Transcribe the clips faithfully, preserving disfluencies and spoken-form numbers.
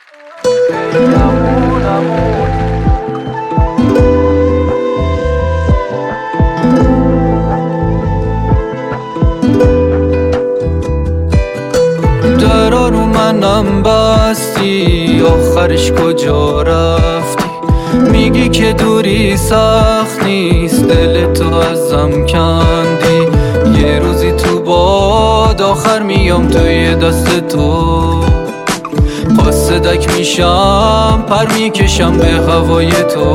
امون امون درا رو منم بستی، آخرش کجا رفتی؟ میگی که دوری سخت نیست، دل تو ازم کندی. یه روزی تو باد آخر میام توی دست تو، قاصدک میشم پر میکشم به هوای تو.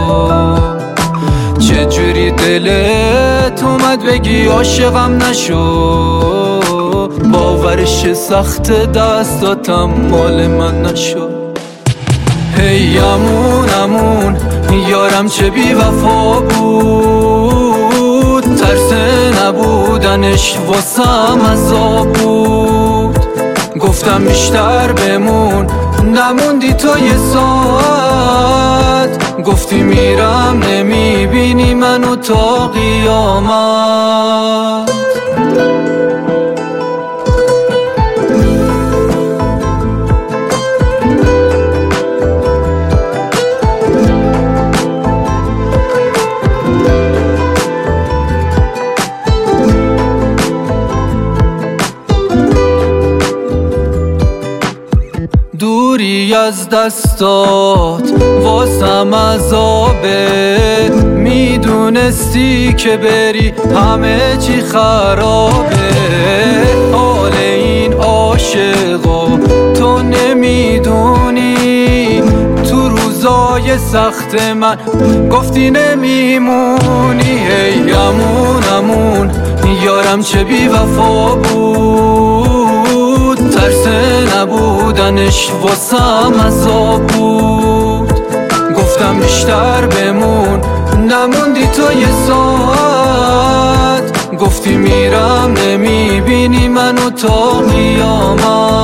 چجوری دلت اومد بگی عاشقم نشو؟ باورش سخت دستاتم مال من نشو. هی امون امون یارم چه بی وفا بود، ترس نبودنش واسم عذاب بود. گفتم بیشتر بمون، نموندی تو یه ساعت. گفتی میرم نمیبینی منو تا قیامت. دوری از دستات واسم عذابه، میدونستی که بری همه چی خرابه. حال این عاشقو تو نمیدونی، تو روزای سخت من گفتی نمیمونی. هی امون امون یارم چه بی وفا بود، ترس نبودنش واسم عذاب بود. گفتم بیشتر بمون، نموندی تو یه ساعت. گفتی میرم نمیبینی منو تا قیامت.